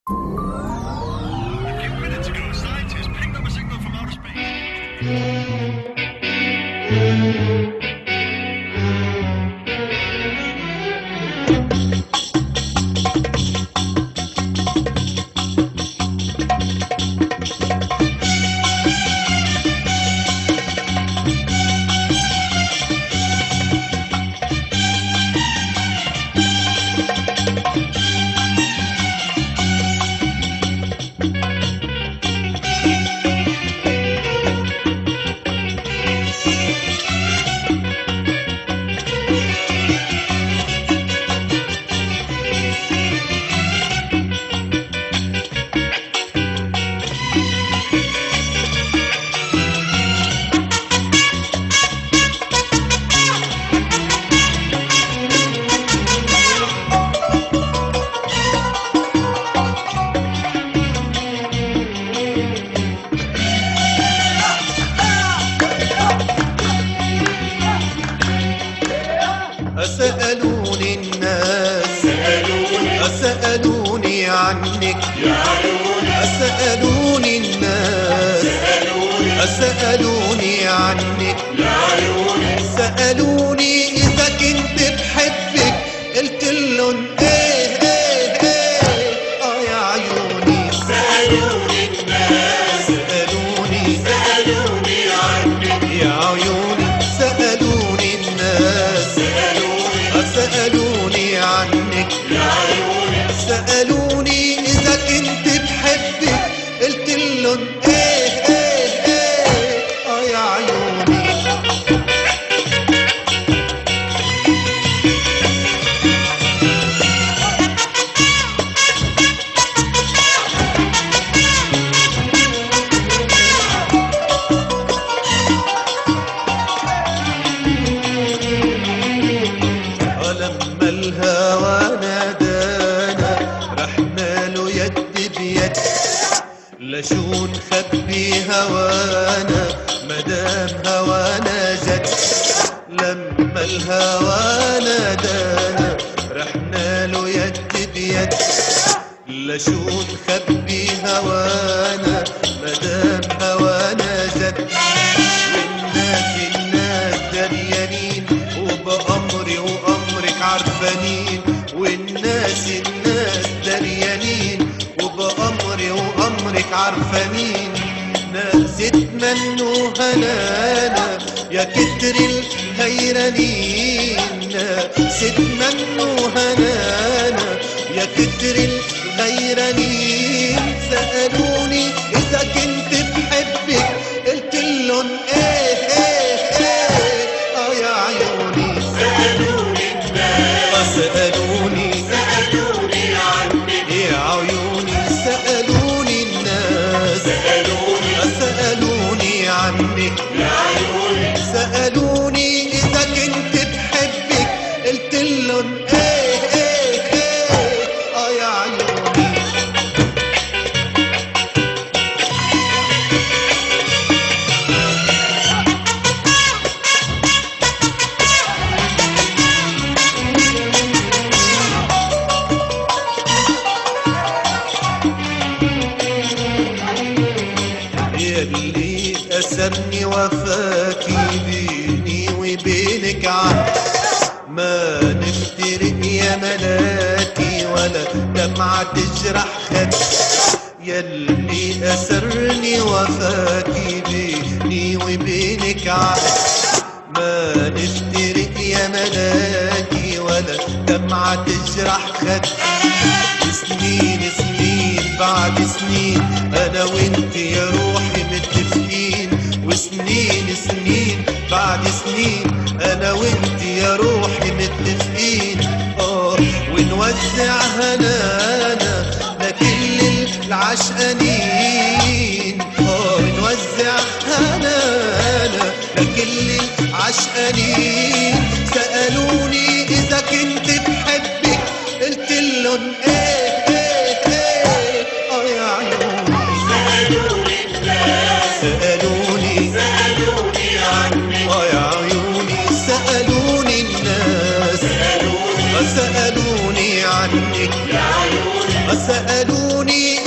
A few minutes ago, scientists picked up a signal from outer space. سألوني الناس سألوني عنك يا عيوني، سألوني الناس سألوني عنك يا عيوني، سألوني إذا كنت بحبك قلت لهم إيه إيه إيه يا عيوني. سألوني الناس، سألوني عنك، يا عيوني، سألوني الناس سألوني عنك يا عيوني، سألوني إذا كنت بحبك قلت لهم إيه إيه إيه يا عيوني. لما الهوى نادانا رحنا له يد بيد، لشو نخبي هوانا مدام هوانا جد. لما الهوى نادانا رحنا له يد بيد، لشو نخبي هوانا مدام هوانا جد. الناس دريانين وبأمري وأمرك عرفانين، والناس دريانين وبأمري وأمرك عرفانين. ناس اتمنوا هنانا يا كتر الحيرانين، ناس اتمنوا هنانا يا كتر الحيرانين. سألوني إذا كنت بحبك قلت لهم إيه إيه إيه يا عيوني. سألوني الناس، سألوني عنك، يا عيوني، سألوني الناس سألوني عنك يا عيوني، سألوني إذا كنت بحبك قلت لهم إيه إيه إيه يا عيوني. يلي أسرني وفاكي بيني وبينك عهد، ما نفترق يا ملاكي ولا دمعة تجرح خد. يلي أسرني وفاكي بيني وبينك عهد، ما نفترق يا ملاكي ولا دمعة تجرح خد. سنين بعد سنين أنا وإنت يا روحي متفقين، وسنين بعد سنين أنا وإنت يا روحي متفقين. ونوزع هنانا لكل العشقانين، ونوزع هنانا لكل العشقانين. سألوني إذا كنت بحبك قلت لهم إيه إيه إيه يا عيوني. سألوني الناس، سألوني عنك، يا عيوني، سألوني الناس سألوني سألوني عنك يا عيوني، سألوني سألوني